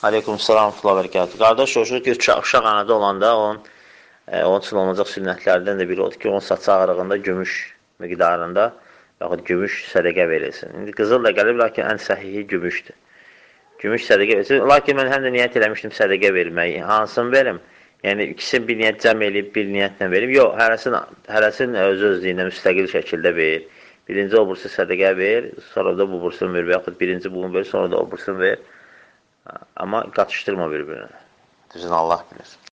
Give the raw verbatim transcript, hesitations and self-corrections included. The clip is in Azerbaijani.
Aleykum salam, Allah bərəkətü. Qardaş soruşur ki, uşaq anada olanda onun, e, onun üçün olunacaq sünnətlərdən də biri odur ki, onun saçı ağrığında gümüş miqdarında yaxud gümüş sədəqə verilsin. İndi qızıl da gəlib, lakin ən səhihi gümüşdür. Gümüş sədəqə verilsin. Lakin mən həm də niyyət eləmişdim sədəqə verməyi. Hansını verim? Yəni, ikisini bir niyyət cəm eləyib, bir niyyətlə verim. Yox, hərəsini, hərəsini öz-özlüyündə müstəqil şəkildə ver. Birinci o bursu sədəqə ver, sonra da bu bursunu ver, və yaxud birinci bunu ver, sonra da o bursunu ver. Amma qatışdırma bir-birini. Düzün Allah bilir.